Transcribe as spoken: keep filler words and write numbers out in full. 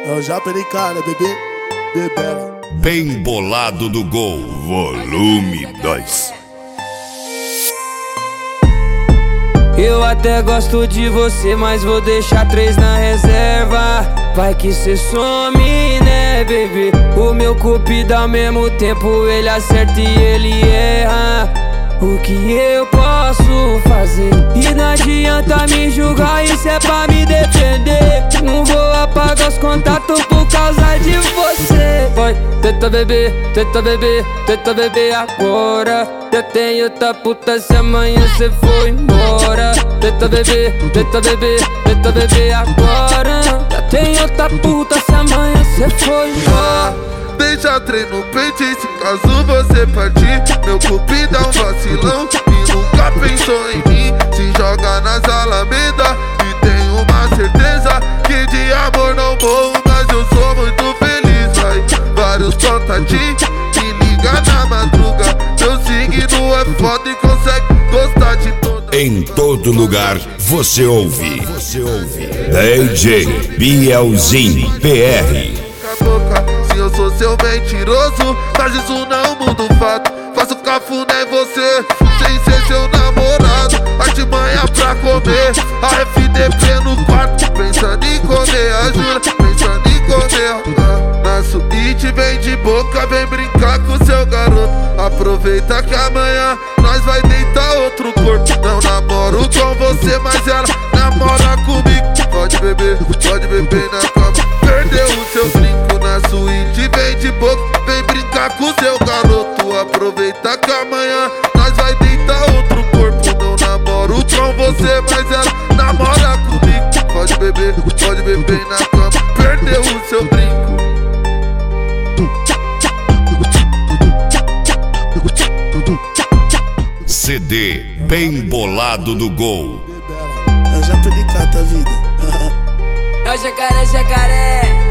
É o Japericana, bebê, bebê. Bem bolado do gol, volume dois. Eu até gosto de você, mas vou deixar três na reserva. Vai que cê some, né, baby? O meu cupido ao mesmo tempo ele acerta e ele erra. O que eu posso fazer? E não adianta me julgar, isso é pra me defender. Não vou apagar os contatos por causa de você. Vai, tenta beber, tenta beber, tenta beber agora. Eu tenho outra puta se amanhã cê for embora. Tenta beber, tenta beber, tenta beber agora. Já tenho outra puta se amanhã cê for embora. Deixa trem no peito e se caso você partir, meu cupido é um vacilão e nunca pensou em mim. Se joga nas alamedas e tenho uma certeza que de amor não morro, mas eu sou muito feliz. Vai, vários contatinhos, me liga na madruga. Meu signo é foda e consegue gostar de toda. Em todo lugar você ouve, você ouve D J Bielzinho P R. Se eu sou seu mentiroso, mas isso não muda o fato. Faço cafuné em você, sem ser seu namorado. Artimanha pra comer, a F D P no quarto. Pensando em comer a Jura, pensando em comer ah, na suíte vem de boca, vem brincar com seu garoto. Aproveita que amanhã nós vai deitar outro corpo. Não namoro com você, mas ela namora comigo. Pode beber, pode beber na cama. Perdeu o seu brinco na suíte, vem de boca, vem brincar com seu garoto. Aproveita que amanhã nós vai deitar outro corpo. Não namoro com você, mas ela namora comigo. Pode beber, pode beber na cama. Perdeu o seu brinco. C D Bem Bolado do Gol. É o Japericana, vida. É o jacaré, jacaré.